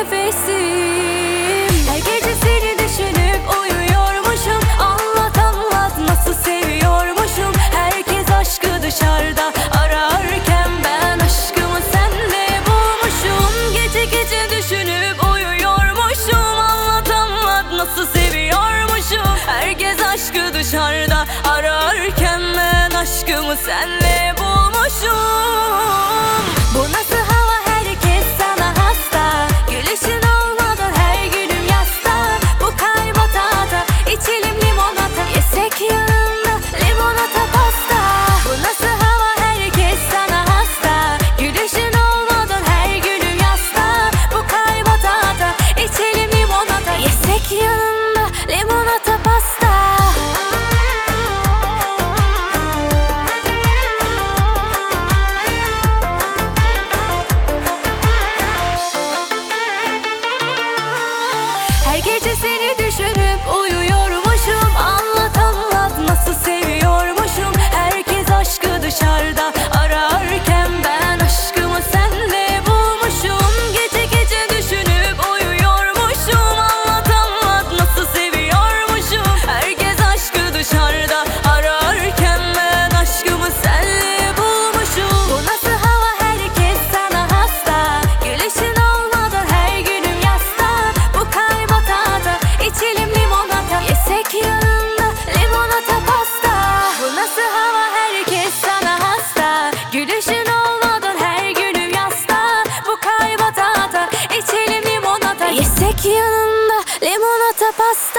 nefesim. Her gece seni düşünüp uyuyormuşum. Anlat anlat nasıl seviyormuşum. Herkes aşkı dışarıda ararken ben aşkımı senle bulmuşum. Gece gece düşünüp uyuyormuşum. Anlat anlat nasıl seviyormuşum. Herkes aşkı dışarıda ararken ben aşkımı senle bulmuşum. Bu nasıl hava, herkes sana hasta. Gülüşün olmadan her günüm yasta. Bu kalp batata, içelim limonata. Yesek yanında limonata pasta. Bu nasıl hava, herkes sana hasta. Gülüşün olmadan her günüm yasta. Bu kalp batata, içelim limonata. Yesek yanında limonata pasta. Her gece seni düşünüp uyuyormuşum. Anlat anlat nasıl seviyormuşum. Herkes aşkı dışarıda ararken ben aşkımı senle bulmuşum. Gece gece düşünüp uyuyormuşum. Anlat anlat nasıl seviyormuşum. Herkes aşkı dışarıda ararken ben aşkımı senle bulmuşum. Bu nasıl hava, herkes sana hasta. Gülüşün olmadan her günüm yasta. Bu kalp batata, içelim limonata. Yesek yanında limonata pasta. Bu nasıl hava, herkes sana hasta. Gülüşün olmadan her günüm yasta. Bu kalp batata, içelim limonata. Yesek yanında limonata pasta.